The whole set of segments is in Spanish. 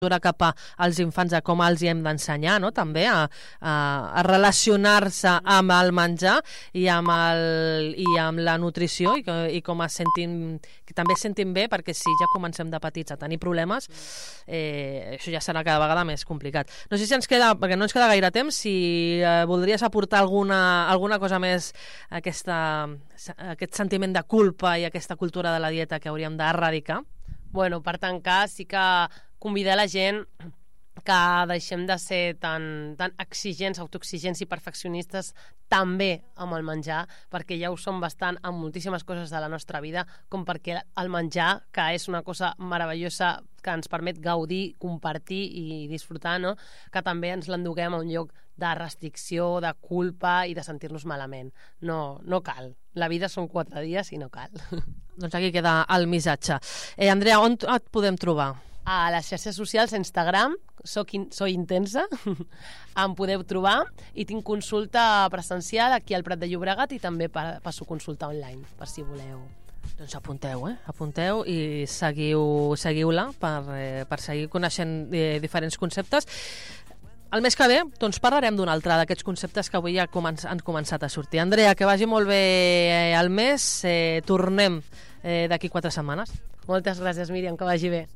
cap als infants de com els hi hem d'ensenyar, no? També a relacionar-se amb el menjar i amb la nutrició i com es sentin, que també es sentin bé, perquè si ja comencem de petits a tenir problemes, això ja serà cada vegada més complicat. No sé si ens queda, perquè no ens queda gaire temps, si voldries aportar alguna cosa més a aquest sentiment de culpa i aquesta cultura de la dieta que hauríem d'erradicar. Bueno, per tancar, sí que convidar la gent que deixem de ser tan exigents, autoexigents i perfeccionistes també amb el menjar, perquè ja ho som bastant amb moltíssimes coses de la nostra vida, com perquè el menjar, que és una cosa meravellosa que ens permet gaudir, compartir i disfrutar, no? Que també ens l'enduguem a un lloc de restricció, de culpa i de sentir-nos malament. No cal. La vida són 4 dies i no cal. Doncs aquí queda el missatge. Andrea, on et podem trobar? A les xarxes socials, a Instagram, soy intensa, em podeu trobar, i tinc consulta presencial aquí al Prat de Llobregat i també passo consulta online, per si voleu. Doncs apunteu i seguiu-la per seguir coneixent diferents conceptes. El mes que ve doncs parlarem d'un altre d'aquests conceptes que avui ja han començat a sortir. Andrea, que vagi molt bé el mes. Tornem d'aquí 4 setmanes. Moltes gràcies, Míriam, que vagi bé.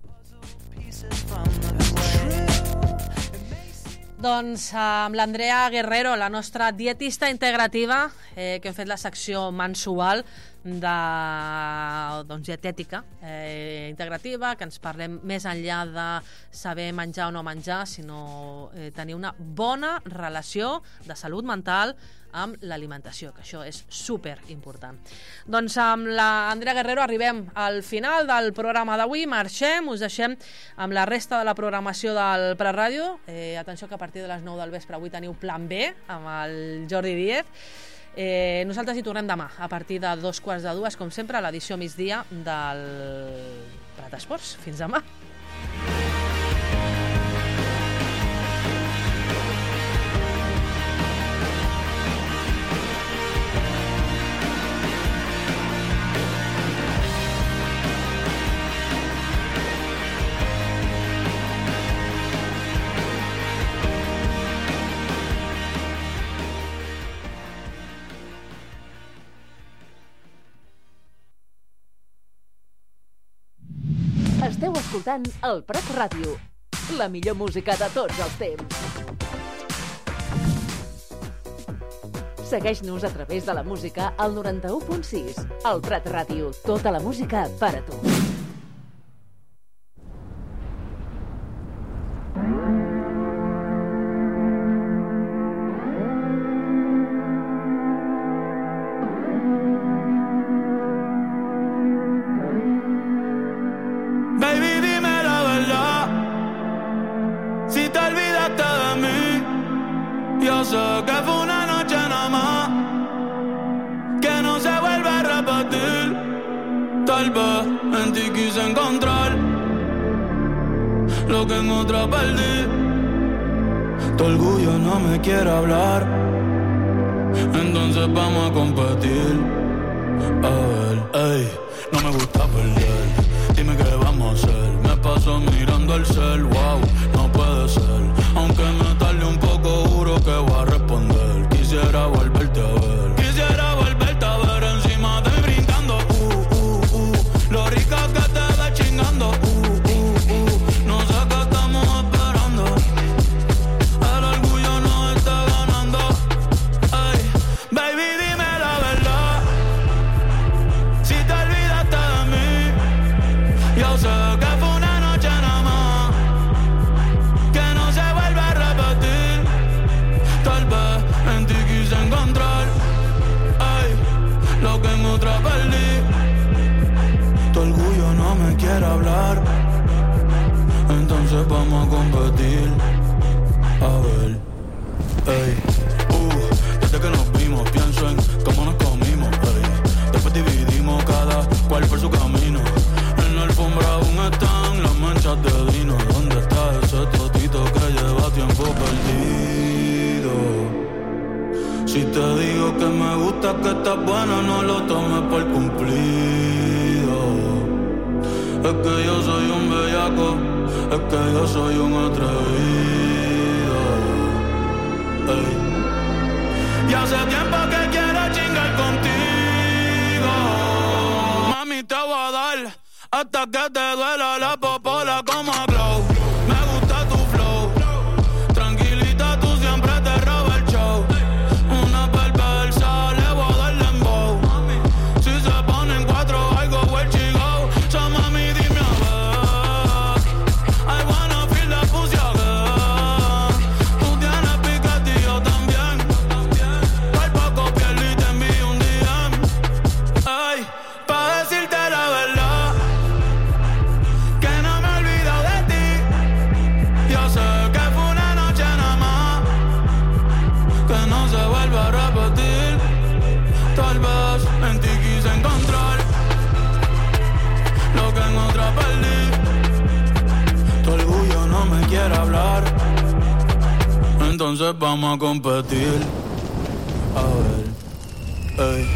Doncs amb l'Andrea Guerrero, la nostra dietista integrativa, que hem fet la secció mensual de dietètica integrativa, que ens parlem més enllà de saber menjar o no menjar, sinó tenir una bona relació de salut mental amb l'alimentació, que això és super important. Doncs amb l'Andrea Guerrero arribem al final del programa d'avui, marxem, us deixem amb la resta de la programació del Prat Ràdio. Atenció que a partir de les 9 del vespre avui teniu Plan B amb el Jordi Díez. Nosaltres hi tornem demà a partir de 2:45, com sempre, a l'edició migdia del Prat Esports. Fins demà. Esteu escoltant el Prat Ràdio, la millor música de tots els temps. Segueix-nos a través de la música al 91.6. El Prat Ràdio, tota la música per a tu. Yo sé que fue una noche nada más, que no se vuelve a repetir. Tal vez en ti quise encontrar lo que en otra perdí. Tu orgullo no me quiere hablar, entonces vamos a competir. A ver, ey, no me gusta perder. Dime qué vamos a hacer. Me paso mirando el cel, wow, no puede ser. Aunque me tarde un poco, juro que voy a responder. Quisiera volverte a ver. Quisiera volverte a ver encima de mí brincando. Lo rica que te ves chingando. No sé qué estamos esperando. El orgullo nos está ganando. Ay, baby, dime la verdad. Si te olvidaste de mí, yo sé que fue una noche nada más, que no se vuelve a repetir. Tal vez en ti quise encontrar, ay, lo que en otra perdí. Tu orgullo no me quiere hablar, entonces vamos a competir. A ver, ey, desde que nos vimos pienso en cómo nos comimos, ey. Después dividimos cada cual por su camino. En la alfombra aún están las manchas de vino. ¿Dónde está ese totito que lleva tiempo perdido? Si te digo que me gusta, que estás buena, no lo tomes por cumplido. Es que yo soy un bellaco, Es que yo soy un atrevido. Ey. Y hace tiempo que quiero chingar contigo. Mami, te voy a dar hasta que te duela la popola como a Glow. Me gusta tu flow. Tranquilita, tú siempre te roba el show. Una perversa, le voy a dar dembow. Si se ponen cuatro, I go where she go. So mami, dime a ver. I wanna feel the pussy again. Tú tienes piquete y yo también. Por poco pierdo y te envío un DM. Ay, pa' decirte la verdad, que no me he olvidado de ti. Yo sé que fue una noche nada más, que no se vuelva a repetir. Tal vez en ti quise encontrar lo que en otra perdí. Tu orgullo no me quiere hablar, entonces vamos a competir. A ver, ey.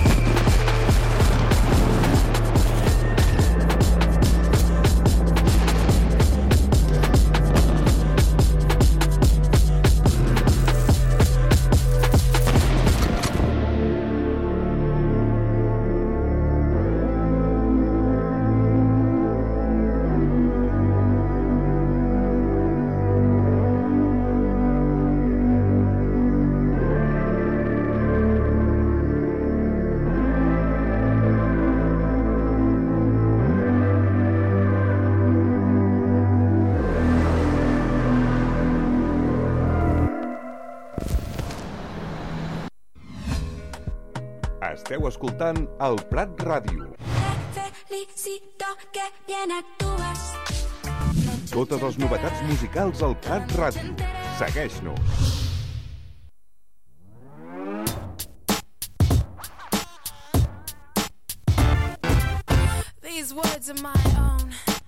Esteu escoltant el Prat Ràdio. Te felicito, que bien actúas. Totes les novetats musicals al Prat Ràdio. Segueix-nos. These words are my own.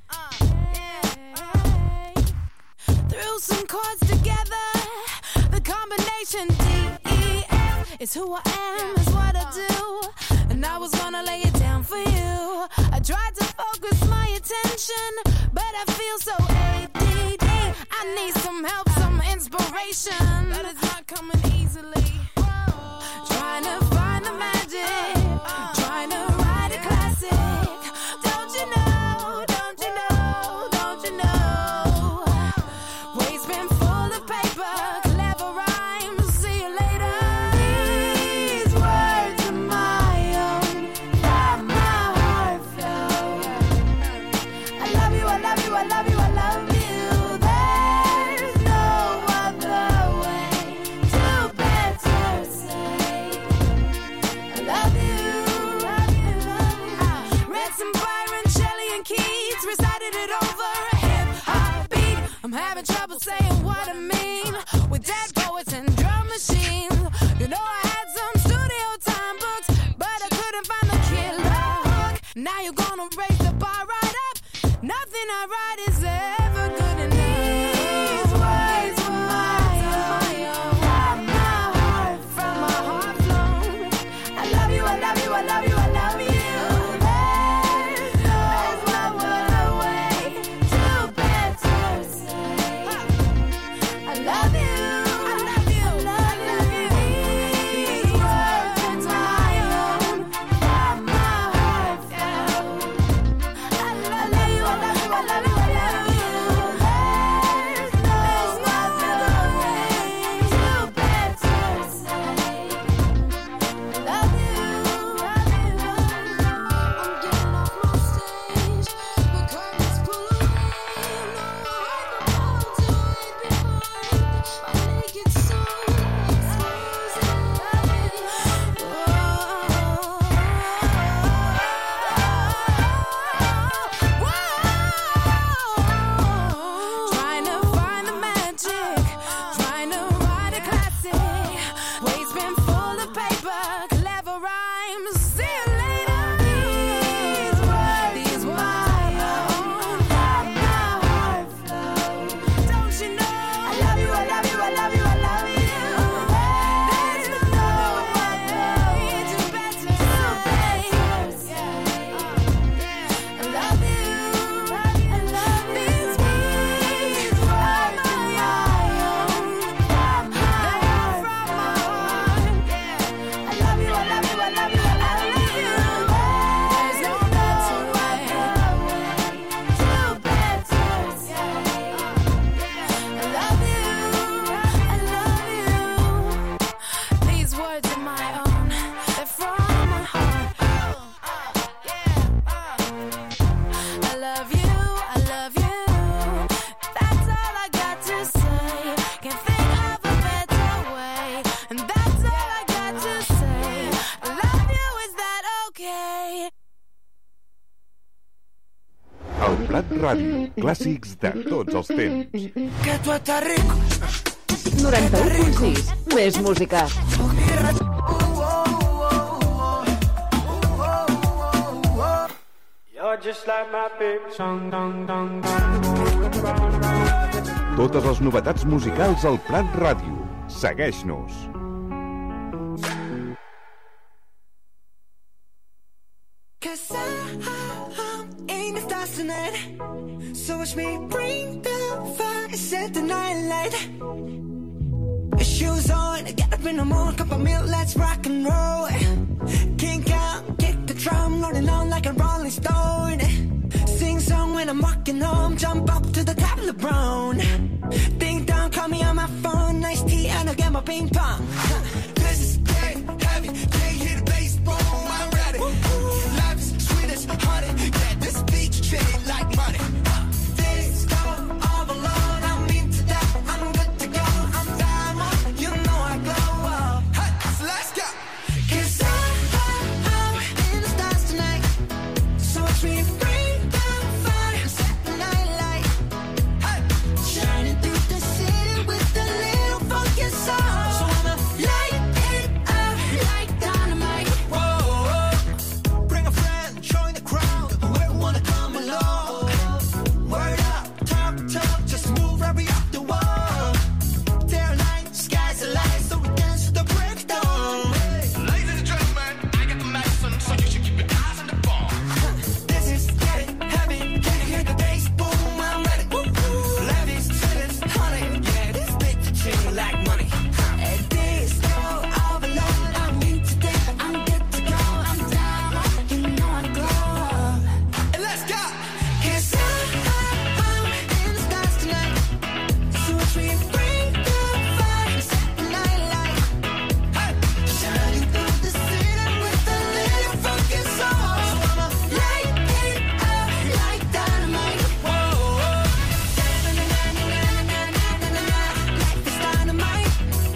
Threw some chords together. The combination D-E-F is who I am, is what I do. And I was gonna lay it down for you. I tried to focus my attention, but I feel so ADD. I need some help, some inspiration. That is not coming easily. Trying to find the magic. Trying to write a classic. Don't you know, don't you know, don't you know? Waves been full of paper, clever rhymes, see you later. These words are my own, let my heart flow. I love you, I love you, I love you, I love you. There's no other way to better say I love you, love you, love you. Read some Byron, Shelley and Keats, recited it over a hip-hop beat. I'm having trouble saying what I mean with dead poets and drum machines. You know I had some studio time books, but I couldn't find the killer hook. Now you're gonna raise the bar right up. Nothing I write is ever good enough. These words are my own. Let my heart from my heart flow. I love you, I love you, I love you, I love you. There's no other way to better say I Ràdio. Clàssics de tots els temps. Que tu estàs rico. 91.6. Més música. Totes les novetats musicals al Prat Ràdio. Segueix-nos. Cause I'm in the stars tonight. So watch me bring the fire, set the night light. Shoes on, get up in the morning, cup of milk, let's rock and roll. Kink out, kick the drum, rolling on like a rolling stone. Sing song when I'm walking home, jump up to the top of the brown. Ding dong, call me on my phone, nice tea and I'll get my ping pong. This is getting heavy, can't hear the bass, boom, I'm ready. Life is sweet as honey, yeah, this beat chain like money. This go all alone, I'm into that, I'm good to go, I'm diamond, you know I glow up. Hey, so let's go. Cause I'm in the stars tonight, so watch me bring the fire, set the night light. Hey, shining through the city with a little funky soul. So I'ma light it up like dynamite. Whoa, bring a friend, join the crowd, whoever wanna come along. Word up, talk, just move right up the wall. Their light, sky's alight, so we dance to the breakdown. Ladies and gentlemen, I got the medicine, so you should keep your eyes on the ball. This is getting heavy, can you hear the bass? Boom, I'm ready. Life is sweet as honey, yeah, this bitch chain like money. And this go all alone, I'm into that, I'm good to go, I'm down, you know I glow. And let's go. Cause I'm in the stars tonight, so watch me bring the fire, set the night light. Hey, shining through the city with a little funky soul. So I'ma light it up like dynamite. Whoa, life is dynamite.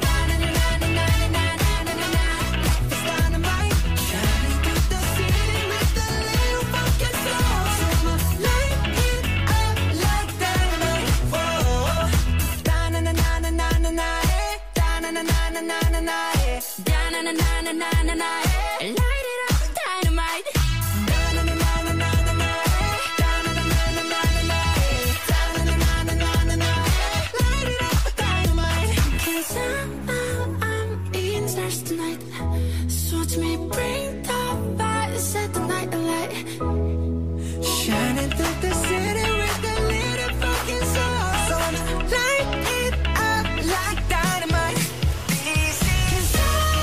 Life is dynamite. Shining through the city with a little funky soul. So I'ma light it up like dynamite. Whoa, da-na-na-na-na-na-na, da-na-na-na-na-na-na, da-na-na-na-na-na-na, light it up with dynamite. Da-na-na-na-na-na-na, da-na-na-na-na-na-na, da-na-na-na-na-na-na, light it up with dynamite. 'Cause I'm in the stars tonight, so watch me bring the fire, set the night alight. Shining through the city with a little fucking soul. So I'ma light it up like dynamite. This is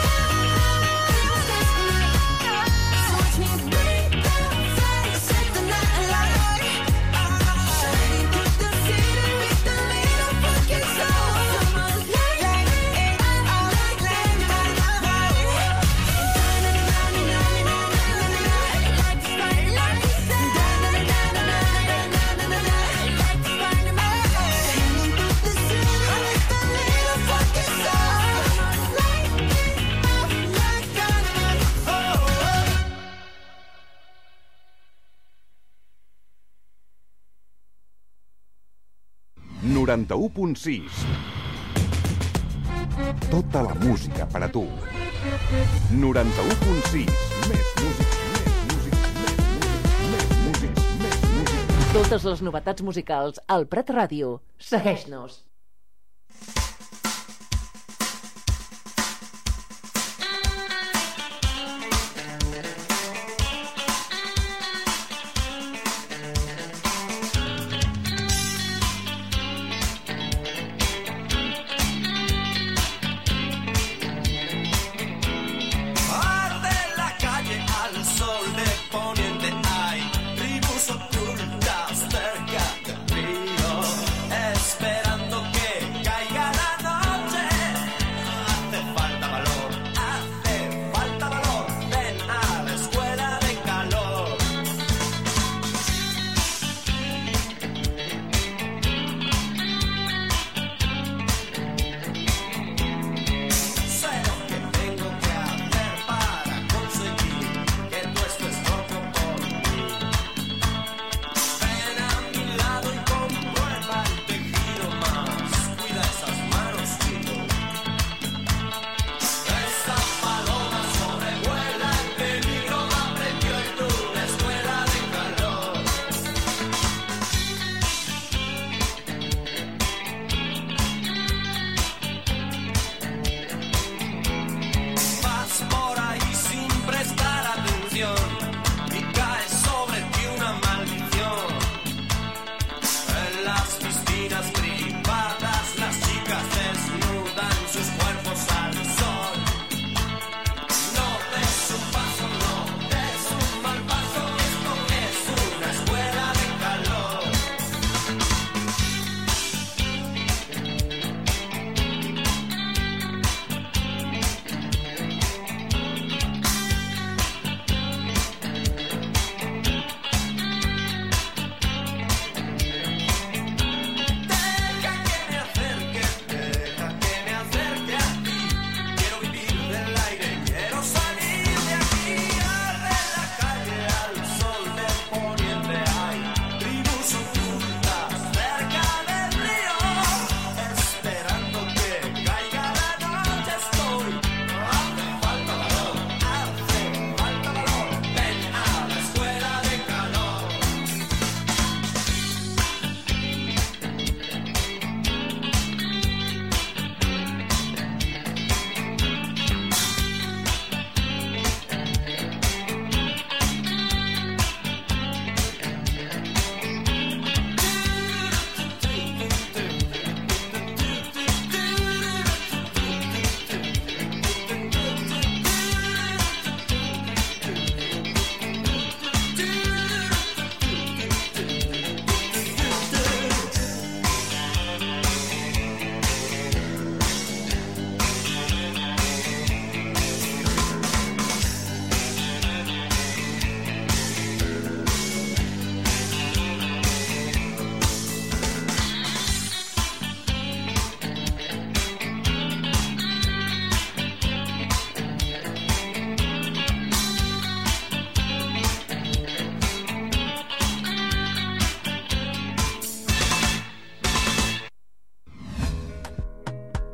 so watch me bring the fire, set the night alight. Shining through the city with a little fucking soul. So I'ma light it up like dynamite. Dynamite. 91.6. Tota la música per a tu. 91.6. Més música, més música, més música, més música. Totes les novetats musicals al Prat Ràdio. Segueix-nos. Arde la calle al sol de poniente, hay tribus ocultas cerca del río, esperando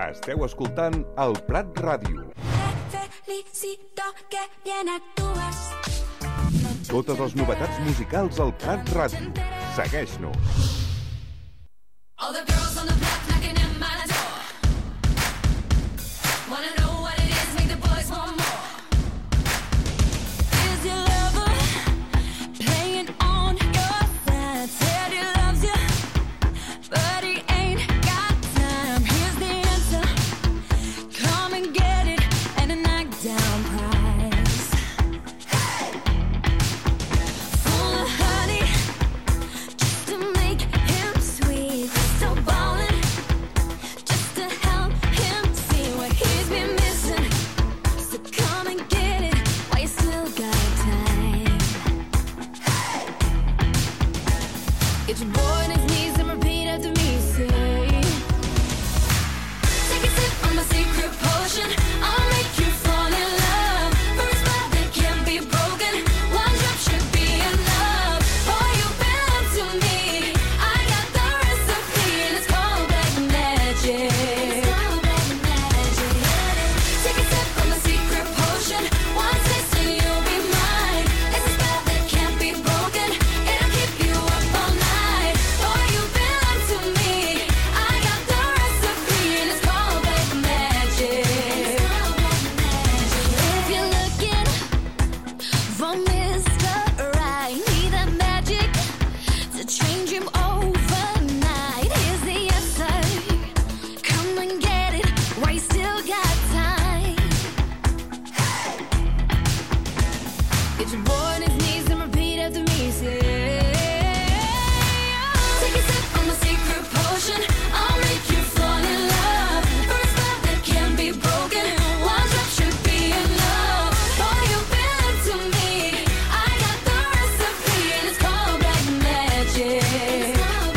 Esteu escoltant el Prat Ràdio. Felicito que bien actúas. Totes les novetats musicals al Prat Ràdio. Segueix-nos. All the girls on the block knocking at my door. Wanna know what it is, make the boys want more. Is your lover playing on your side? Said he loves you, but he ain't got time. Here's the answer. Come and get it, and a knockdown prize. Hey! Full of honey, just to make him sweet. Still ballin', just to help him see what he's been missing. So come and get it while you still got time. Hey! Get your boy on his knees and repeat after me. Say, take a sip from my secret potion. I'll make you fall in love. For a spell that can't be broken, one drop should be enough. Boy, you belong to me. I got the recipe and it's called black magic. Take a sip from my secret potion. One taste and you'll be mine. It's a spell that can't be broken. It'll keep you up all night. Boy, you belong to me. I got the recipe and it's called black magic. If you're looking for Mr. Right, need that magic to change him overnight. Here's the answer. Come and get it while you still got time. Get your boy on his knees and repeat after me. Say, take a sip from my secret potion. I'll make you fall in love. For a spell that can't be broken, one drop should be enough. Boy, you belong to me. I got the recipe and it's called black magic.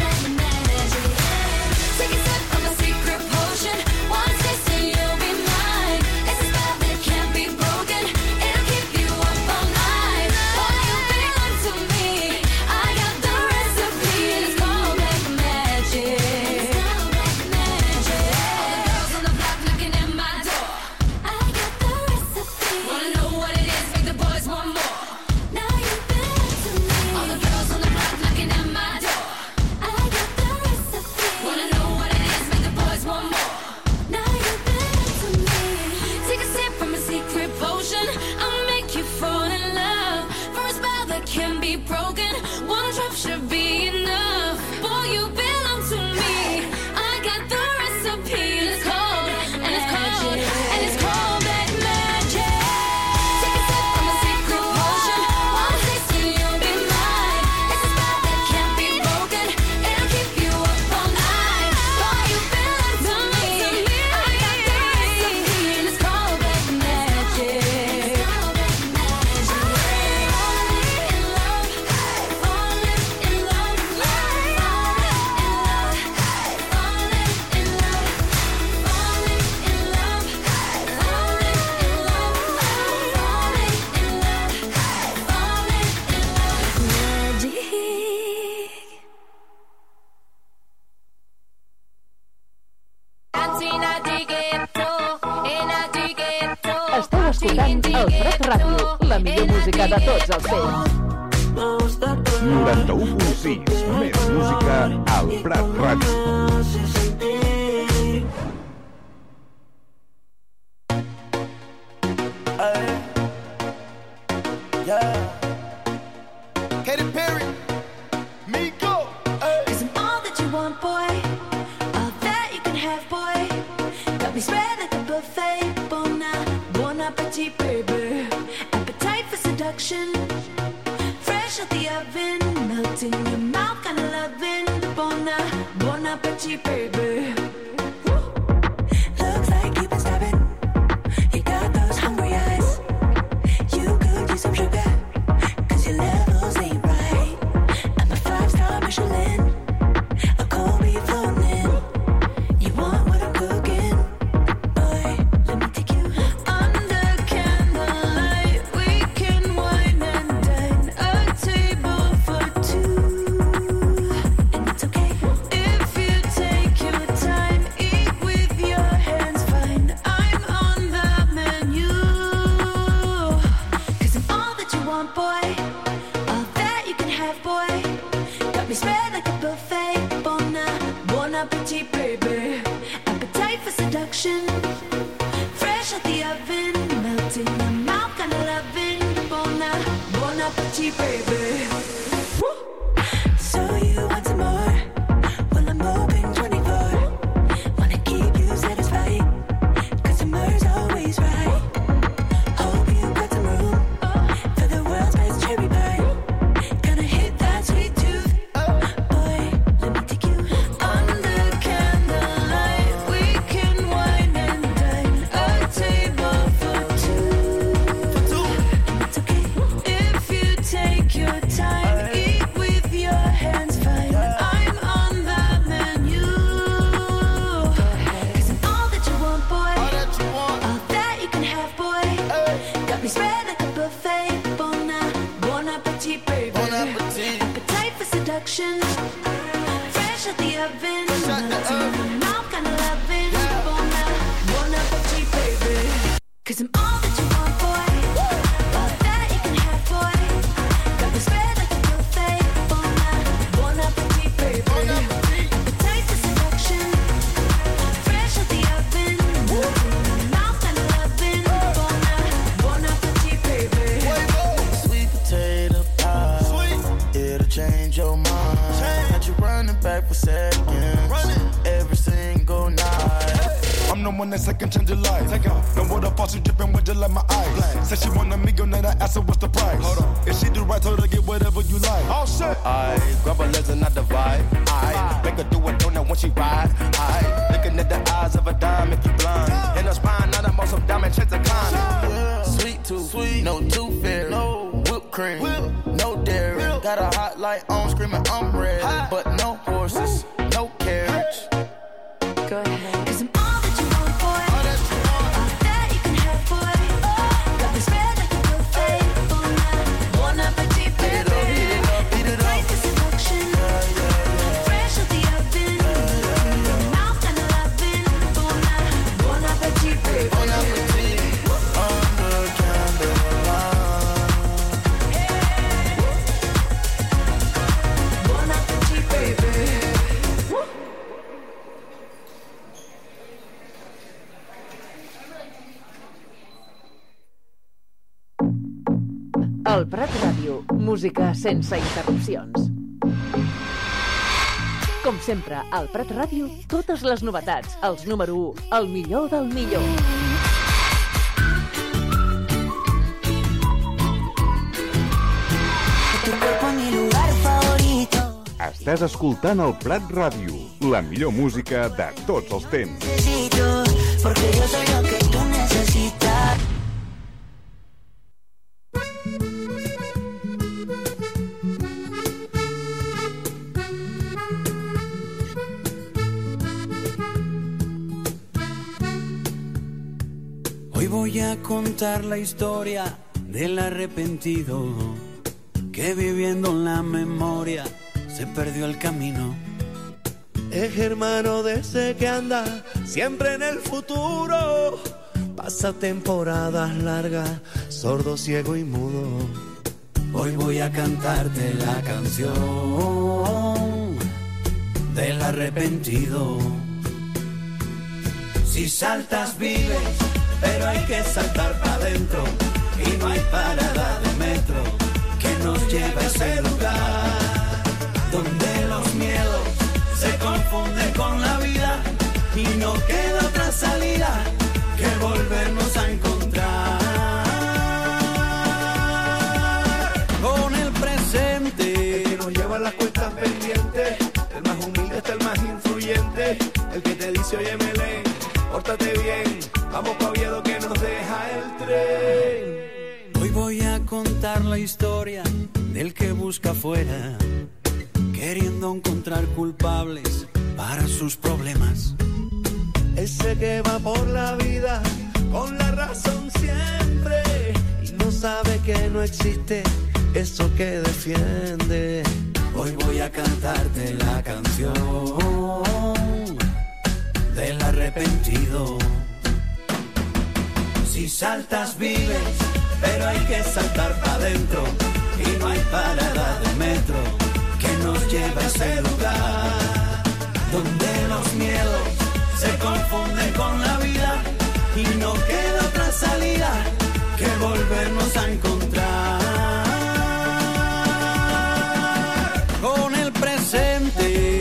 Take a sip from my secret potion. One taste and you'll be mine. It's a spell that can't be broken. It'll keep you up all night. Boy, you belong to me. I got the recipe and it's called black magic. All the girls on the block knocking at my door. I got the recipe. Wanna know what it is, make the boys want more. Now you belong to me. All the girls on the block knocking at my door. I got the recipe. Wanna know what it is, make the boys want more. Now you belong to me. Take a sip from a secret potion. I'll make you fall in love. For a spell that can be broken, one drop should be enough. Boy, you belong to me. I got the recipe and it's called black magic. Take a sip from a secret potion. One taste and you'll be mine. It's a spell that can't be broken. It'll keep you up all night. Boy, you belong to me. I got the recipe and it's called black magic. Esteu escoltant el Prat Ràdio, la millor música de tots els temps. 91.6, més música al Prat Ràdio. Katy Perry, Miko, Cause I'm all that you want, boy. All that you can have, boy. Got me spread like a buffet. Bon appetit, baby. Appetite for seduction. Fresh out the oven. Melt in your mouth, kinda loving. Bon appetit, baby. Looks like you've been stabbing. You got those hungry eyes. You could use some sugar. Cause your levels ain't right. I'm a 5-star Michelin. A cold beef floating. You want what I'm cooking? Boy, let me take you under candlelight. We can wine and dine. A table for two. And it's okay if you take your time. baby. Appetite for seduction. Fresh out the oven, melting in your mouth, kind of loving. Bon appetit, baby. Woo! So you want some more? Well, I'm open 24. Wanna keep you satisfied, customers always right. Hope you got some room for the world's best cherry pie. Gonna hit that sweet tooth. Boy, let me take you under candlelight. We can wine and dine. A table for two. And it's okay if you take your time. Eat with your hands, fine. I'm on the menu. 'Cause I'm all that you want, boy. All that you can have, boy. Got me spread like a buffet. Bon appetit, baby. Appetite for seduction. Fresh out the oven. Melting in your mouth, kind of loving. Bon appetit, baby. 'Cause I'm all that you want, boy. All that you can have, boy. Got me spread like a buffet. Bon appetit, baby. Appetite for seduction. Fresh out the oven. Melting in your mouth, kind of loving. Bon appetit, baby. Sweet potato pie, it'll change your mind. Had you running back for seconds, every single night. I'm the one that second change your life. Know what the faucet dripping with just like my eyes. Said she want a meal, then I asked her what's the price. Hold on. If she do right, told her to get whatever you like. Oh shit. I grab her legs and I divide. I make her do a donut when she ride. I looking at the eyes of a dime if you blind. In her spine, not a muscle diamond chance to climb. Sweet tooth, no tooth fairy, no whipped cream, no dairy. Got a hot light on, screaming I'm ready, but no horses, no carriage. Go ahead. 'Cause I'm all that you want, boy. All that you can have, boy. Got me spread like a buffet. Bon appetit, baby. Appetite for seduction. Fresh out the oven. In your mouth, kind of loving. Bon appetit, baby. Bon appetit, under candlelight. Bon appetit, baby. El Prat Ràdio, música sense interrupcions. Com sempre, al Prat Ràdio, totes les novetats, els número 1, el millor del millor. Estàs escoltant el Prat Ràdio, la millor música de tots els temps. Porque yo soy lo que tú necesitas. Hoy voy a contar la historia del arrepentido que viviendo en la memoria se perdió el camino. Es hermano de ese que anda siempre en el futuro. Pasa temporadas largas, sordo, ciego y mudo. Hoy voy a cantarte la canción del arrepentido. Si saltas vives, pero hay que saltar para adentro. Y no hay parada de metro que nos lleve a ese lugar donde los miedos se confunden con la vida y no queda otra salida que volvernos a encontrar con el presente. El que nos lleva las cuentas pendientes, el más humilde está el más influyente, el que te dice oye Melén, pórtate bien, vamos pa' Oviedo que nos deja el tren. Hoy voy a contar la historia del que busca afuera, queriendo encontrar culpables para sus problemas. Ese que va por la vida con la razón siempre y no sabe que no existe eso que defiende. Hoy voy a cantarte la canción del arrepentido. Si saltas vives, pero hay que saltar para adentro y no hay parada de metro que nos lleve a ese lugar donde los miedos se confunden con la vida y no queda otra salida que volvernos a encontrar con el presente.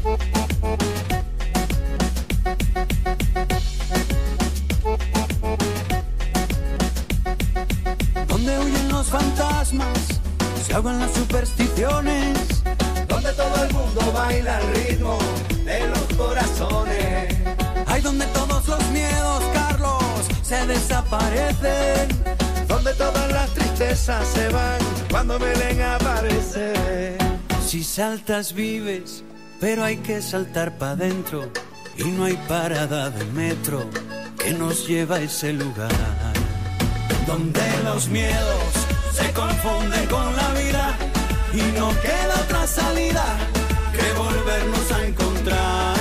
Donde huyen los fantasmas, se ahogan las supersticiones, donde todo el mundo baila al ritmo de los corazones. Hay donde todos los miedos, Carlos, se desaparecen, donde todas las tristezas se van cuando Belén aparece. Si saltas vives, pero hay que saltar pa' dentro, y no hay parada de metro que nos lleva a ese lugar donde los miedos se confunden con la vida y no queda otra salida que volvernos a encontrar.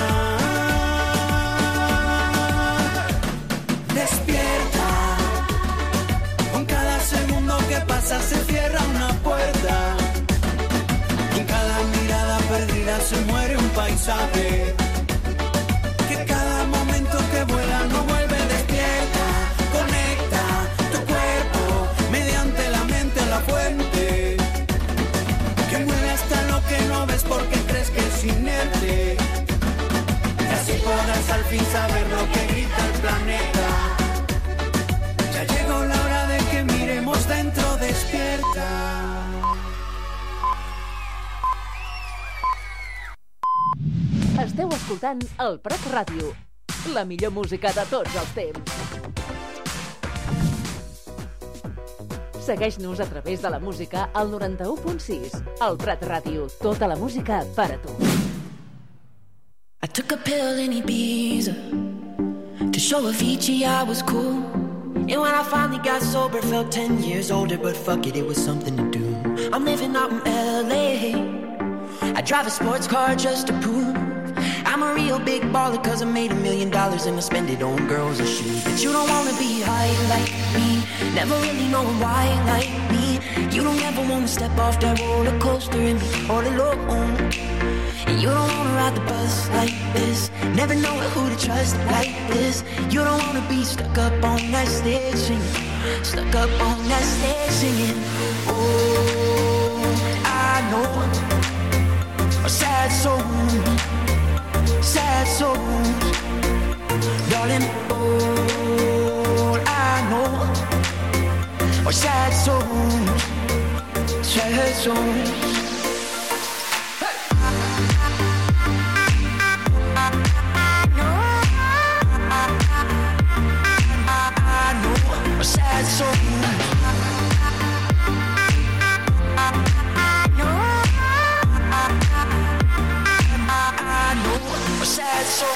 Despierta, con cada segundo que pasa se cierra una puerta, en cada mirada perdida se muere un paisaje, que cada momento que vuela no vuelve. Despierta, conecta tu cuerpo mediante la mente a la fuente, que mueve hasta lo que no ves porque crees que es inerte, y así podrás al fin saber lo que grita el planeta. Ya llegó la hora de que miremos dentro. Despierta. Esteu escoltant el Prat Ràdio, la millor música de tots els temps. Segueix-nos a través de la música al 91.6. El Prat Ràdio, tota la música per a tu. I took a pill in Ibiza to show Avicii I was cool. And when I finally got sober, felt 10 years older, but fuck it, it was something to do. I'm living out in LA. I drive a sports car just to prove I'm a real big baller, cause I made $1 million and I spend it on girls and shoes. But you don't wanna be high like me, never really knowing why like me. You don't ever wanna step off that roller coaster and be all alone. And you don't wanna ride the bus like this, never knowing who to trust like this. You don't wanna be stuck up on that stage singing, stuck up on that stage singing. Oh, I know a sad soul, sad souls, darling, all I know are sad souls, sad souls. I know are sad souls. Sad soul.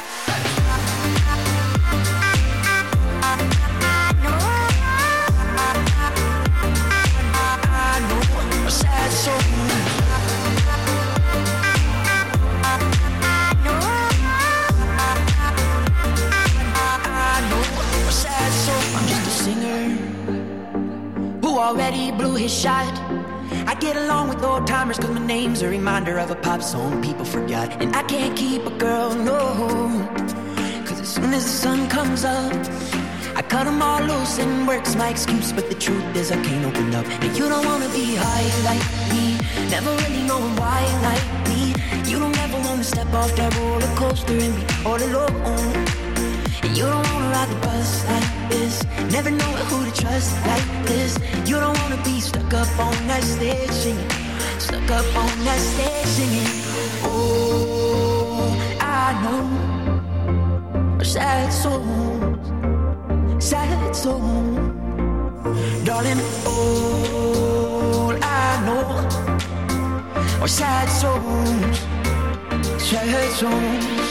I know a sad soul. I know a sad soul. I'm just a singer who already blew his shot. I get along with old timers cause my name's a reminder of a pop song people forgot. And I can't keep a girl, no, cause as soon as the sun comes up I cut them all loose and work's my excuse. But the truth is I can't open up. And you don't wanna be high like me, never really knowing why like me. You don't ever wanna step off that roller coaster and be all alone. And you don't wanna ride the bus like this, never knowing who to trust like this. You don't wanna be stuck up on that stage singing, stuck up on that stage singing. Oh, I know sad souls, sad souls, darling. All I know are sad souls, sad souls.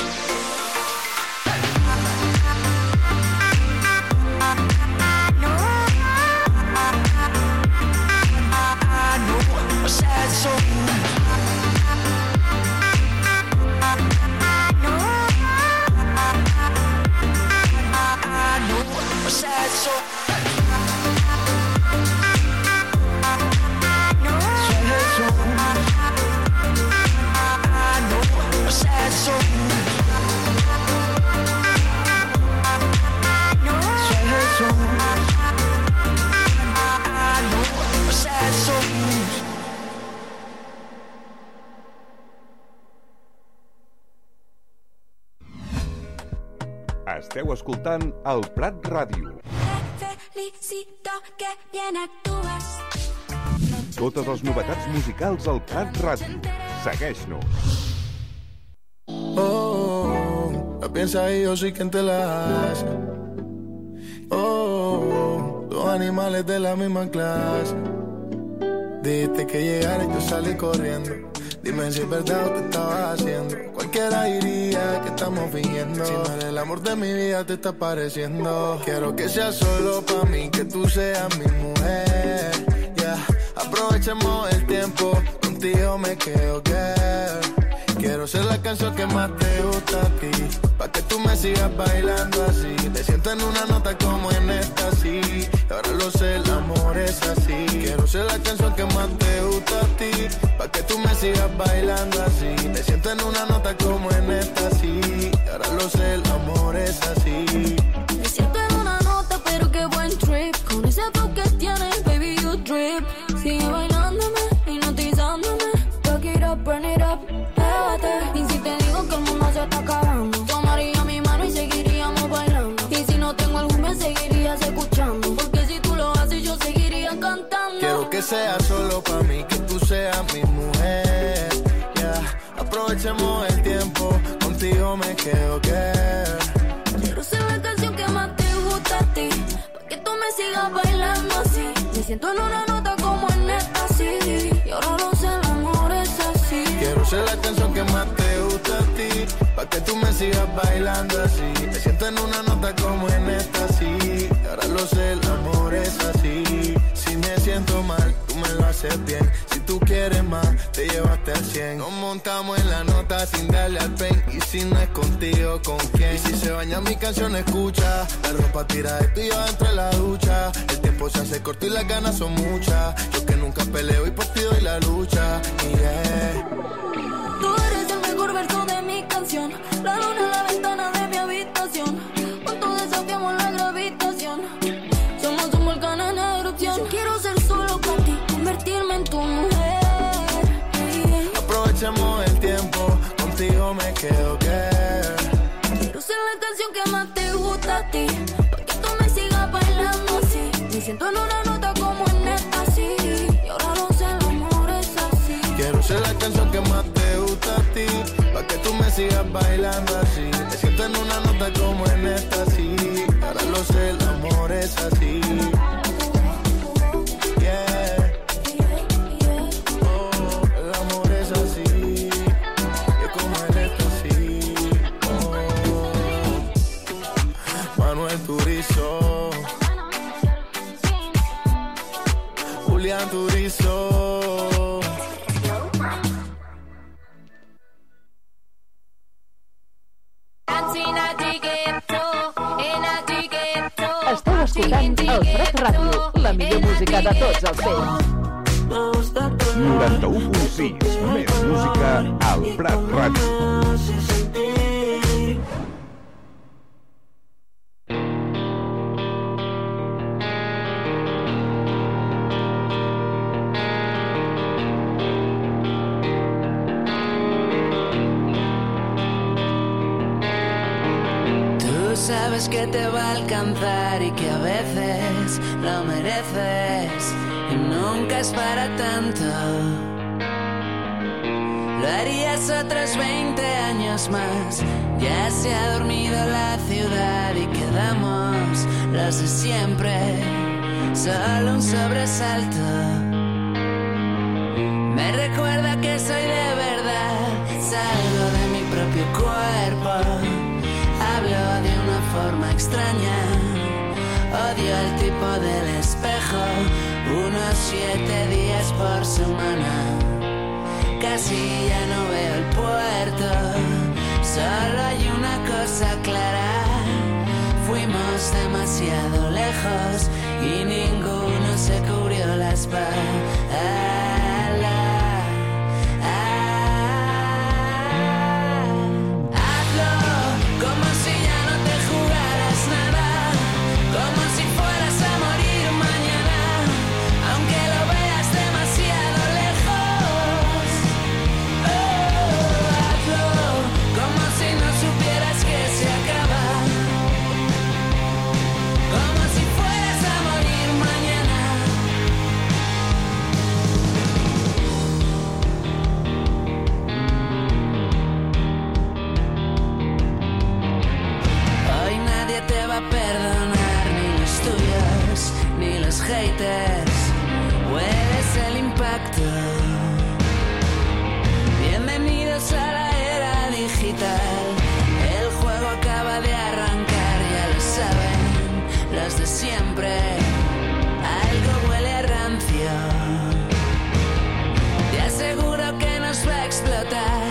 Sad soul. I know a sad soul. Sad soul. I know a sad soul. Esteu escoltant el Prat Ràdio. Felicito que bien actúas. Totes les novetats musicals al Prat Ràdio. Segueix-nos. Oh, la piensa y yo soy quien te la hace. Oh, dos animales de la misma clase. Dijiste que llegara y yo salí corriendo. Dime si es verdad o te estabas haciendo. Cualquiera diría que estamos fingiendo. Si no eres el amor de mi vida te está pareciendo. Quiero que sea solo pa' mí, que tú seas mi mujer. Yeah, aprovechemos el tiempo, contigo me quedo, girl. Quiero ser la canción que más te gusta a ti, pa' que tú me sigas bailando así. Te siento en una nota como en esta, sí. Y ahora lo sé, el amor es así. Quiero ser la canción que más te gusta a ti, pa' que tú me sigas bailando así. Te siento en una nota como en esta, sí. Y ahora lo sé, el amor es así. Me siento en una nota, pero qué buen trip. Con ese flow que tienes, baby, you drip. Sigue bailándome, hipnotizándome. Fuck it up, burn it up. Y si te digo que el mundo se está acabando, tomaría mi mano y seguiríamos bailando. Y si no tengo algún me seguirías escuchando, porque si tú lo haces yo seguiría cantando. Quiero que sea solo pa' mí, que tú seas mi mujer. Yeah, aprovechemos el tiempo, contigo me quedo, girl. Quiero ser la canción que más te gusta a ti, pa' que tú me sigas bailando así. Me siento en una nota como en esta, sí. Y ahora lo sé, el amor es así. Quiero ser la canción que más te gusta a ti, pa' que tú me sigas bailando así. Me siento en una nota como en esta, sí. Ahora lo sé, el amor es así. Si me siento mal, tú me lo haces bien. Si tú quieres más, te llevaste al 100. Nos montamos en la nota sin darle al pen. Y si no es contigo, ¿con quién? Y si se baña mi canción, escucha. La ropa tira de tú y yo dentro de la ducha. El tiempo se hace corto y las ganas son muchas. Yo que nunca peleo y por ti doy la lucha. Yeah. Tú eres el mejor verso de mi canción. La luna en la ventana de mi habitación. Juntos desafiamos la gravitación. Somos un volcán en erupción. Yo quiero ser solo para ti, convertirme en tu mujer. Aprovechemos el tiempo, contigo me quedo, girl. Quiero ser la canción que más te gusta a ti, pa' que tú me sigas bailando así. Me siento en una nota como en esta, sí. Y ahora lo sé, el amor es así. Quiero ser la canción que más te gusta a ti, pa' que tú me sigas bailando así. Me siento en una nota como en esta, sí. Ahora lo sé, el amor es así. Yeah. Oh, el amor es así. Es como en esta, sí. Oh. Manuel Turizo, Julián Turizo. Esteu escoltant el Prat Ràdio, la millor música de tots els temps. 91.6, més música al Prat Ràdio. Sabes que te va a alcanzar y que a veces lo mereces y nunca es para tanto. Lo harías otros 20 años más. Ya se ha dormido la ciudad y quedamos los de siempre. Solo un sobresalto me recuerda que soy de verdad. Salgo de mi propio cuerpo. Hablo de una forma extraña. Odio el tipo del espejo. Unos 7 días por semana. Casi ya no veo el puerto. Solo hay una cosa clara. Fuimos demasiado lejos y ninguno se cubrió la espalda. haters. Hueles el impacto. Bienvenidos a la era digital. El juego acaba de arrancar, ya lo saben los de siempre. Algo huele a rancio. Te aseguro que nos va a explotar.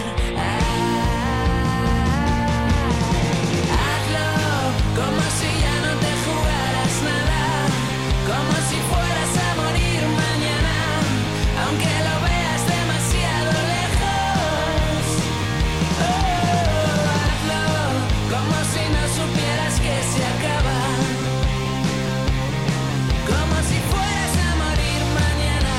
Hazlo como si ya no te jugaras nada, como si fueras a morir mañana, aunque lo veas demasiado lejos. Hazlo como si no supieras que se acaba, como si fueras a morir mañana.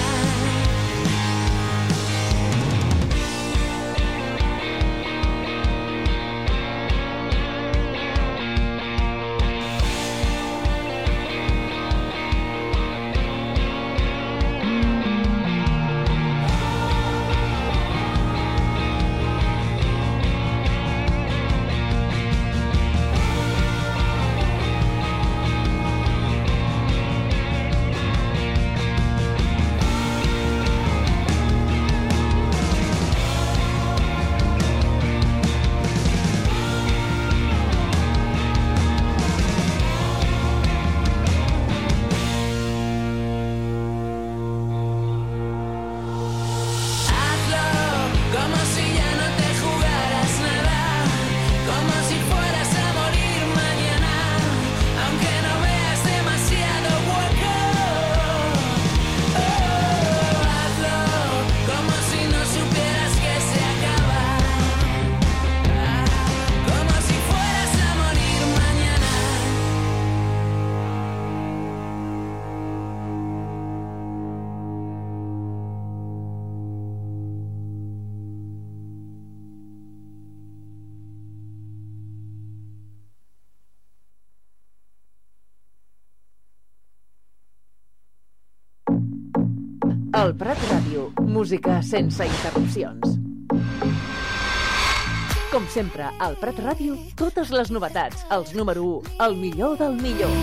Hazlo como si ya no te jugaras nada, como si fueras a morir mañana, aunque no veas demasiado hueco. Hazlo como si no supieras que se acaba, como si fueras a morir mañana. El Prat Ràdio, música sense interrupcions. Com sempre, al Prat Ràdio, totes les novetats, els número 1, el millor del millor.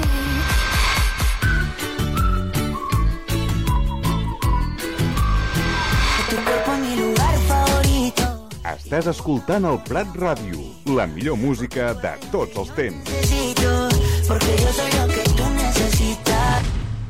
Estàs escoltant el Prat Ràdio, la millor música de tots els temps. Porque yo soy lo que tú necesitas.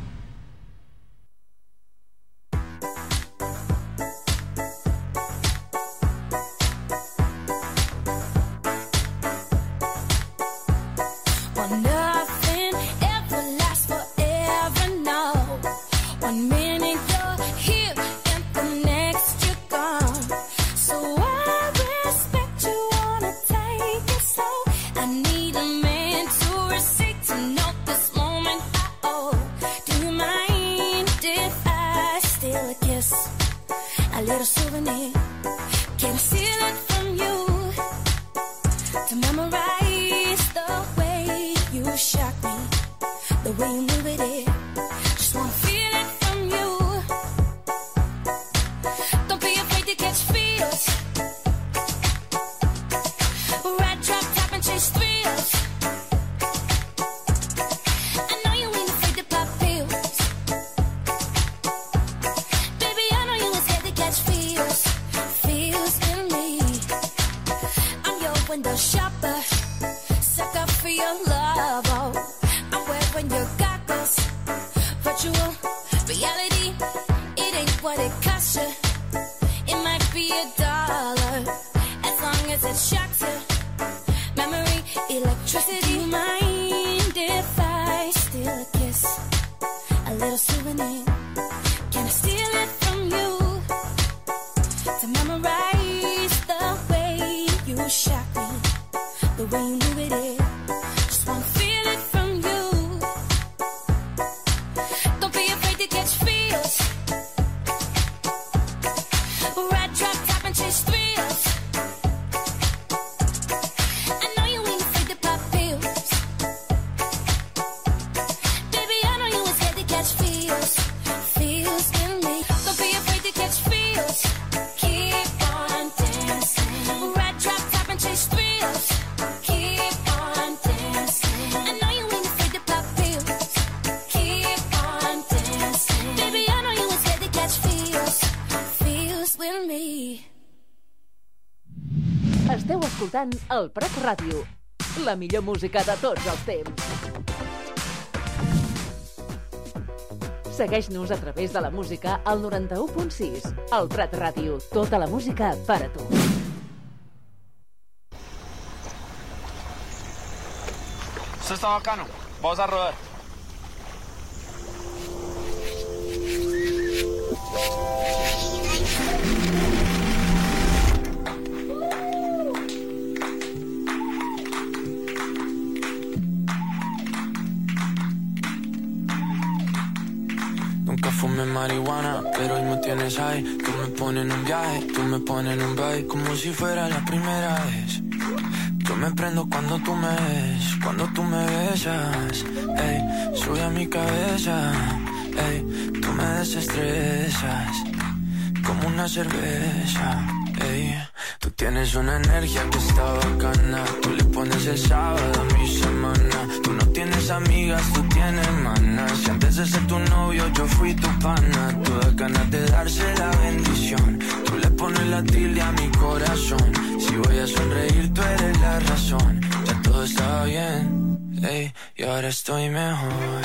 Well, nothing ever lasts forever, no. 1 minute you're here and the next you're gone. So I respect you, wanna take it slow. I need a man to receive, to know this moment I owe. Do you mind if I steal a kiss? A little souvenir. Can I steal it from you? To memorize the way you shock me, the way you move it in. Just wanna feel it from you. Don't be afraid to catch feels. Ride, drop, top, and chase thrills. I know you ain't afraid to pop pills. Baby, I know you ain't scared to catch feels. Feels in me. I'm your window shopper, sucker for your love. Oh, I'm wearing your goggles. Virtual reality, it ain't what it costs you. It might be $1, as long as it shocks you. Memory, electricity. Mind if I steal a kiss? A little souvenir. Can I steal it from you? To memorize the way you shock me, the way you move it in. Just wanna feel it from you. Don't be afraid to catch feels. Ride, drop, top, and chase thrills. I know you ain't afraid to pop pills. escoltant el Prat Ràdio, la millor música de tots els temps. Segueix-nos a través de la música al 91.6. El Prat Ràdio, tota la música per a tu. S'està Cano, vols a rodat? Nunca fumé marihuana, pero hoy me tienes high. Tú me pones en un viaje, tú me pones en un baile, como si fuera la primera vez. Yo me prendo cuando tú me ves, cuando tú me besas. Ey, sube a mi cabeza, ey, tú me desestresas, como una cerveza. Ey, tú tienes una energía que está bacana. Tú le pones el sábado a mi semana. Tú no tienes amigas, tú tienes hermanas. Si antes de ser tu novio yo fui tu pana. Tú das ganas de darse la bendición. Tú le pones la tilde a mi corazón. Si voy a sonreír tú eres la razón. Ya todo estaba bien, ey, y ahora estoy mejor.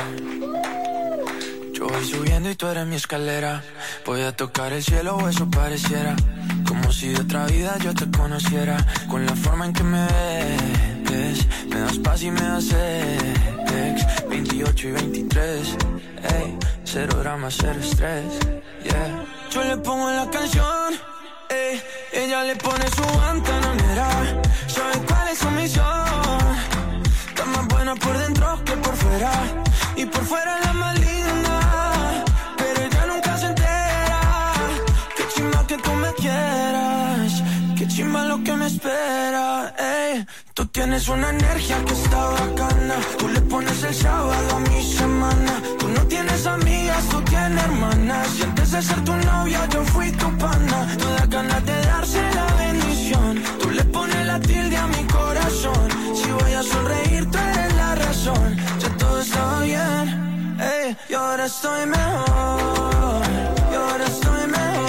Yo voy subiendo y tú eres mi escalera. Voy a tocar el cielo o eso pareciera. Como si de otra vida yo te conociera. Con la forma en que me ves, me das paz y me das sex. 28 y 23, ey, cero drama, cero estrés, yeah. Yo le pongo la canción, ey, ella le pone su guantanamera. Sabe cuál es su misión. Está más buena por dentro que por fuera. Y por fuera la más linda, pero ella nunca se entera. Qué chimba que tú me quieras, qué chimba lo que me espera, ey. Tú tienes una energía que está bacana. Tú le pones el sábado a mi semana. Tú no tienes amigas, tú tienes hermanas. Y antes de ser tu novia yo fui tu pana. Tú das ganas de darse la bendición. Tú le pones la tilde a mi corazón. Si voy a sonreír tú eres la razón. Ya todo está bien, ey, y ahora estoy mejor. Y ahora estoy mejor.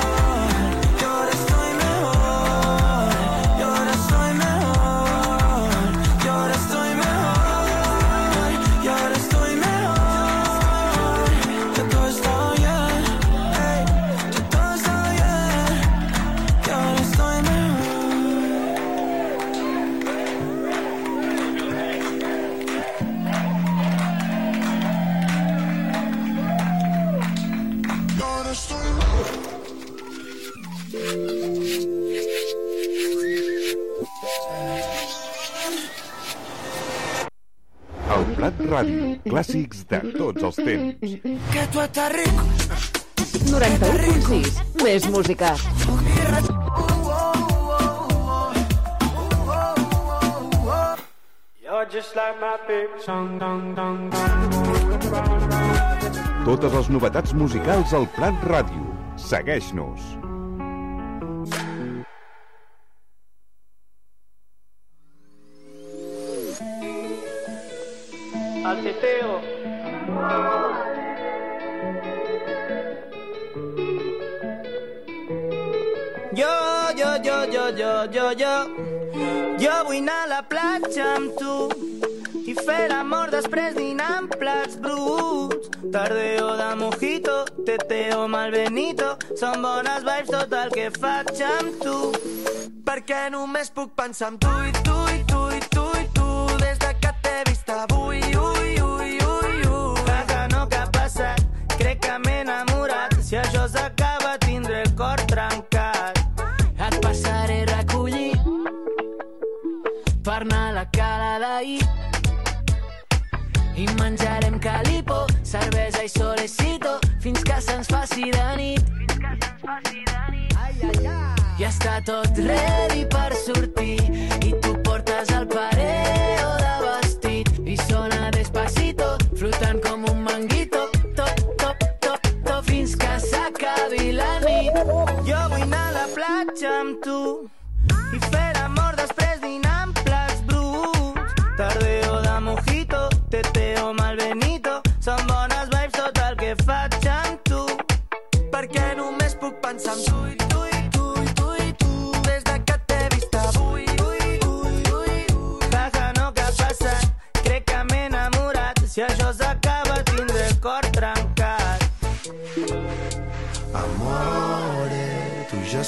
El Prat Ràdio, clàssics de tots els temps. Que tu estàs rico. 91.6, més música. Totes les novetats musicals al Prat Ràdio. Segueix-nos. Al teteo. Jo vull anar a la platja amb tu i fer amor després dinant plats bruts. Tardeo de mojito, teteo malbenito, són bones vibes tot el que faig amb tu. Perquè només puc pensar en tu i tu i tu i tu i tu des de que t'he vist avui. Casa no que ha passat, crec que m'he enamorat. Si això s'acaba tindré el cor trencat. Et passaré a recollir per anar a la cala d'ahir i menjarem calipo, cervesa i solecito fins que se'ns faci de nit. Ja està tot ready per sortir i tu portes el pareo de vestit i sona despacito, flotant com un manguito, top, fins que s'acabi la nit. Jo vull anar a la platja amb tu i fer amor després dinant plats bruts. Tardeo de mojito, teteo malbenito, són bones vibes tot el que faig amb tu. Perquè només puc pensar en tu i tu i tu i tu i tu des de que t'he vist avui.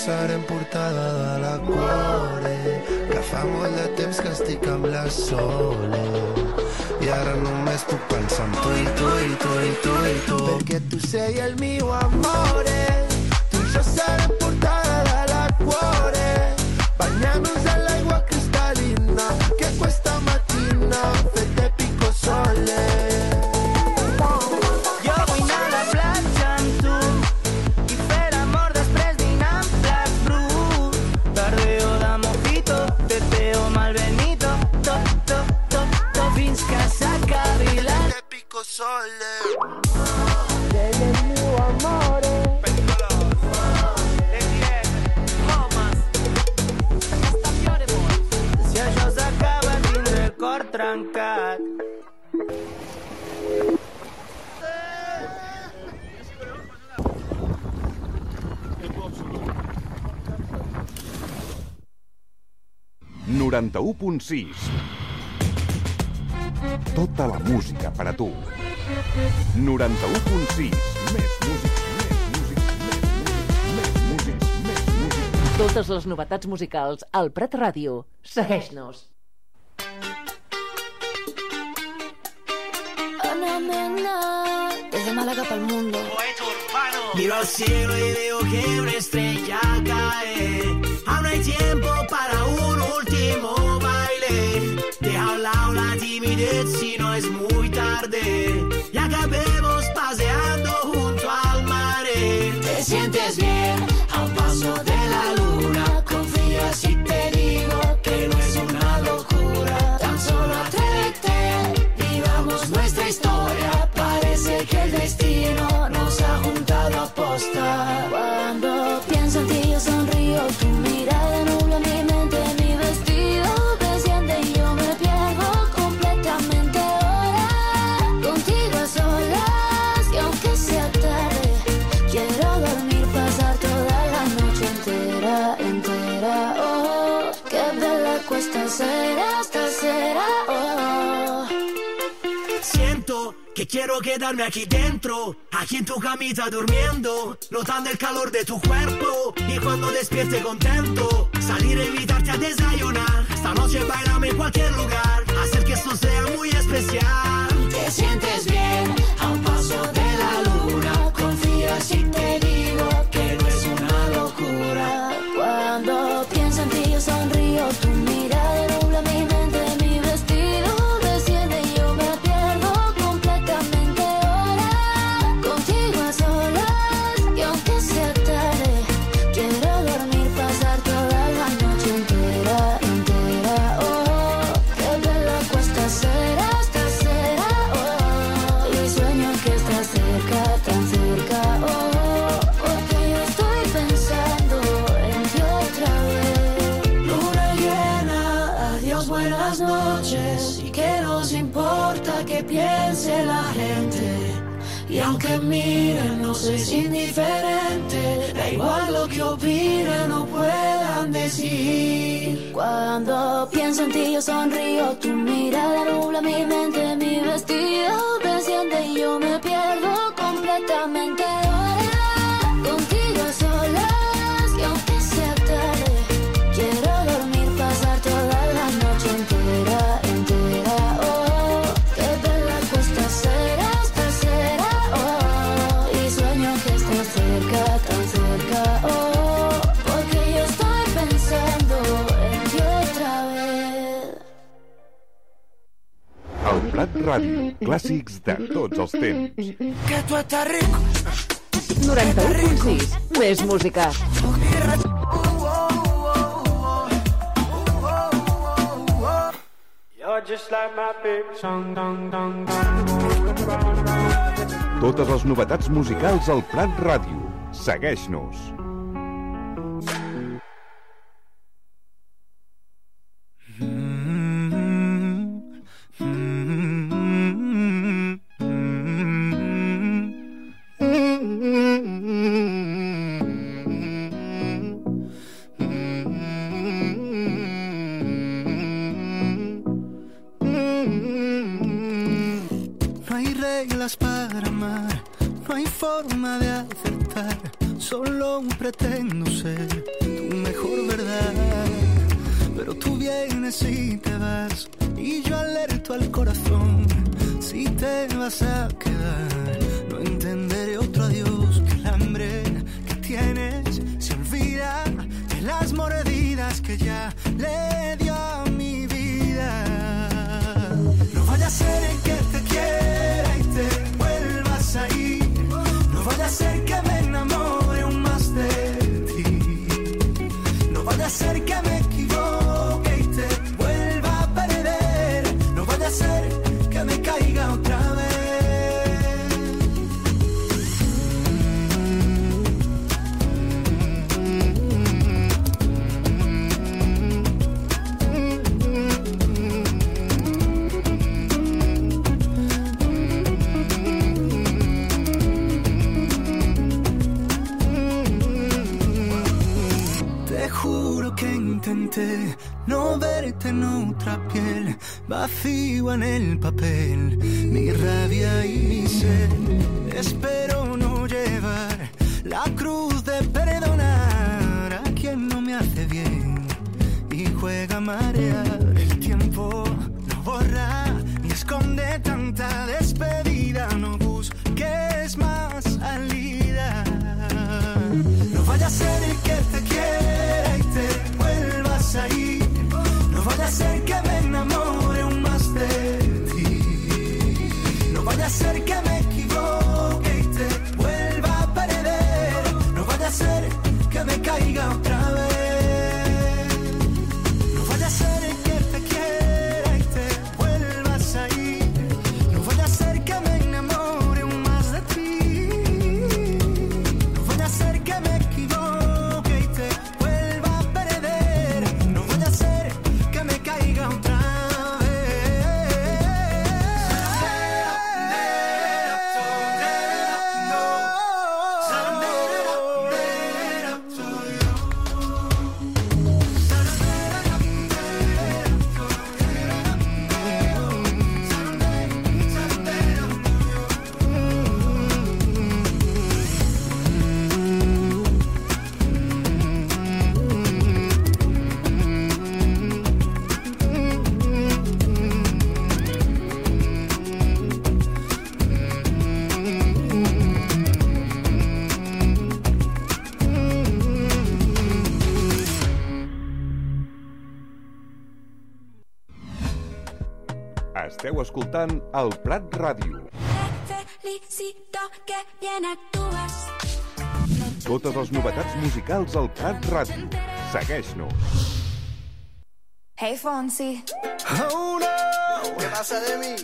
serem portada de la cuore, que fa molt de temps que estic amb la Sole i ara només puc pensar en tu i tu i tu i tu i tu, perquè tu sei el mio amore, tu i jo serem portada de la cuore, bagnant-nos en l'aigua cristal·lina que questa mattina fette pico sole. Trencat. Tota la música per a tu. 91.6. Més música. Totes les novetats musicals al Prat Ràdio. Segueix-nos. Desde Málaga para el mundo. Miro al cielo y veo que una estrella cae. Aún hay tiempo para un último baile. Deja a un lado la timidez si no es muy tarde. Y acabemos paseando junto al mar. Te sientes bien a un paso de la luna. Confía si te digo que no es una locura. Tan solo atrévete, vivamos nuestra historia. Parece que el destino nos ha juntado a posta. Cuando pienso en ti yo sonrío, tu mirada nubla mi mente, mi vestido desciende y yo me pierdo completamente ahora. Contigo a solas y aunque sea tarde, quiero dormir, pasar toda la noche entera, entera. Oh, qué bella cuesta será, esta será, oh. Siento que quiero quedarme aquí dentro, aquí en tu camita durmiendo, notando el calor de tu cuerpo. Y cuando despierte contento, salir a invitarte a desayunar. Esta noche bailame en cualquier lugar, hacer que esto sea muy especial. Te sientes bien a un paso de la luna. Confía si te digo que no es una locura. Cuando pienso en ti yo sonrío, tu mirada nubla mi mente, mi vestido desciende y yo me pierdo completamente ahora. Contigo a solas y aunque sea tarde, quiero dormir, pasar toda la noche entera, entera. Oh, qué bella cuesta será, esta será, oh. Y sueño que estás cerca, tan cerca, oh. Porque yo estoy pensando en ti otra vez. Luna llena, adiós, buenas noches. Y que nos importa que piense la gente. Y aunque miren, no es indiferente. Da igual lo que opinen o puedan decir. Cuando pienso en ti yo sonrío, tu mirada nubla mi mente, mi vestido desciende y yo me pierdo completamente ahora. Contigo a solas y aunque sea tarde, quiero dormir, pasar toda la noche entera, entera. Oh, qué bella cuesta será, esta será, oh. Y sueño que estás cerca, tan cerca, oh. Porque yo estoy pensando en ti otra vez. El Prat Ràdio, clàssics de tots els temps. Que tu estàs rico. 91.6, més música. You're just like my favorite song, dong, dong, Totes les novetats musicals al Prat Ràdio. Segueix-nos. No hay reglas para amar, no hay forma de acertar, Solo pretendo ser tu mejor verdad, pero tú vienes y te vas, y yo alerto al corazón. Si te vas a quedar, no entenderé otro adiós, que el hambre que tienes se olvida de las mordidas que ya le dio a mi vida. No vaya a ser que te quiera y te vuelvas a ir, no vaya a ser que me enamore aún más de ti, no vaya a ser que me equivoque y te vuelva a perder, no vaya a ser que me caiga otra vez. Te juro que intenté no verte en otra piel, vacío en el papel, mi rabia y mi sed. Espero no llevar la cruz de perdonar a quien no me hace bien y juega a marear. El tiempo no borra ni esconde tanta despedida, no busques más salida. No vaya a ser que te quiera y te vuelvas a ir, no vaya a ser que me enamore aún más de ti, no vaya a ser que me equivoque y te vuelva a perder, no vaya a ser que me caiga otra vez, no vaya a ser que te quiera y te vuelvas a ir, no vaya a ser que me enamore aún más de ti, no vaya a ser que me equivoque y te vuelva a perder, no vaya a ser que me caiga otra Esteu escoltant el Prat Ràdio. Felicito que bien actúas. Totes les novetats musicals al Prat Ràdio. Segueix-nos. Hey, Fonsi. Oh no, ¿qué pasa de mí?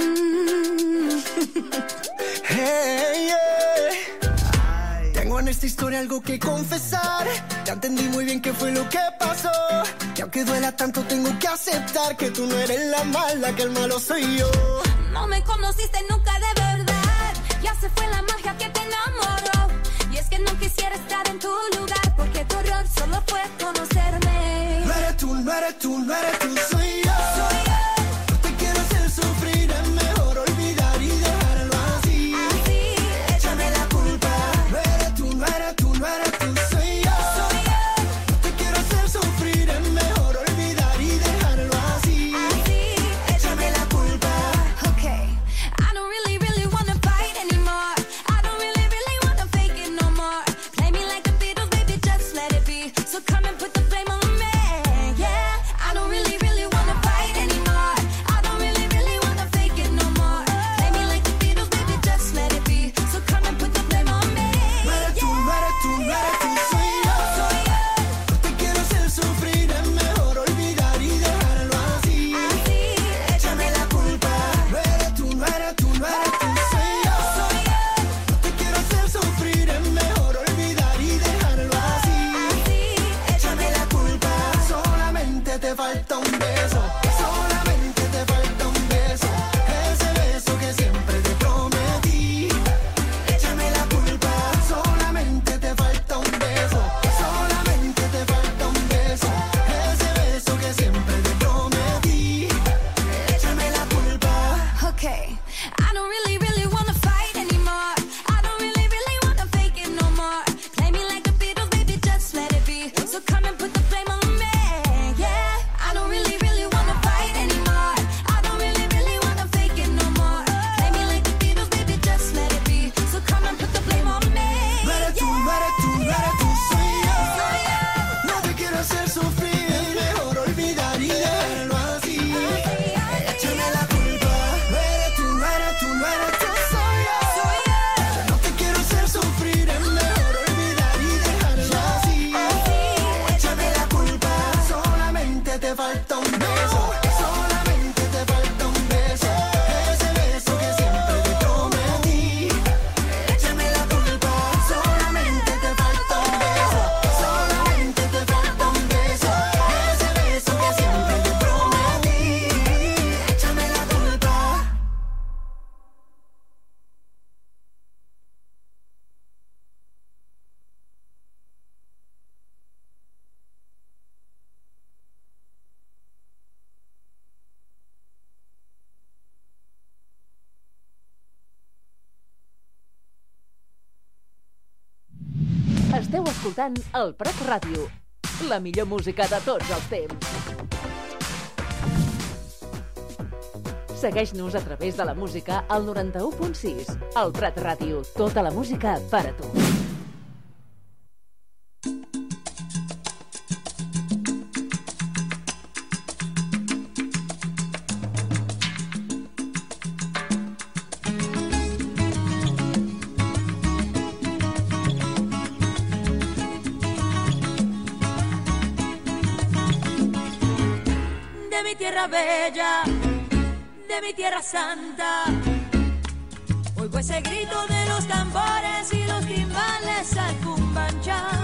Hey, yeah. Tengo en esta historia algo que confesar. Ya entendí muy bien qué fue lo que pasó. Que aunque duela tanto tengo que aceptar que tú no eres la mala, que el malo soy yo. No me conociste nunca de verdad. Ya se fue la magia que te enamoró. Y es que no quisiera estar en tu lugar, porque tu error solo fue conocerme. No eres tú, no eres tú, no eres tú, soy yo. Soy yo. No te quiero hacer sufrir, es mejor olvidar y dejarlo así. Así, échame la culpa. No eres tú, no eres tú, no eres tú, soy yo. soy yo. No te quiero hacer sufrir, es mejor olvidar y dejarlo así. Así, Échame la culpa. Okay, I don't really, really wanna fight anymore. I don't really, really wanna fake it no more. Play me like the Beatles, baby, just let it be. So come and put the flame on me, yeah. I don't really, really wanna fight anymore. escoltant el Prat Ràdio, la millor música de tots els temps. Segueix-nos a través de la música al 91.6. El Prat Ràdio, tota la música per a tu. De mi tierra bella, de mi tierra santa, oigo ese grito de los tambores y los timbales al cumbanchá.